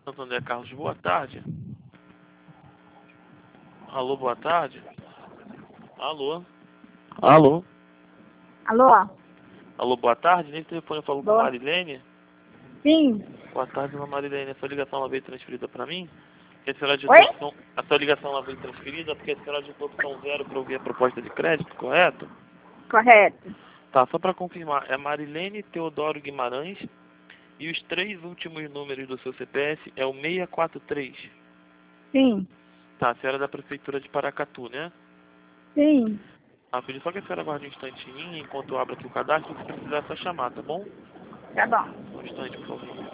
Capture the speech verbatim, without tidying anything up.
Santo André Carlos, boa tarde. Alô, boa tarde. Alô. Alô. Alô? Alô, boa tarde. Nesse telefone eu falo com a Boa. Marilene. Sim. Boa tarde, dona Marilene. A sua ligação ela veio transferida para mim? Porque a senhora Oi? digitou opção... A sua ligação ela veio transferida porque a senhora digitou opção zero para ouvir a proposta de crédito, correto? Correto. Tá, só para confirmar. É Marilene Teodoro Guimarães e os três últimos números do seu C P F é o seiscentos e quarenta e três. Sim. Tá, a senhora é da Prefeitura de Paracatu, né? Sim. Ah, pedi só que a senhora aguarde um instantinho enquanto eu abro aqui o cadastro. Se precisar, é só chamar, tá bom? Tá bom. Um instante, por favor.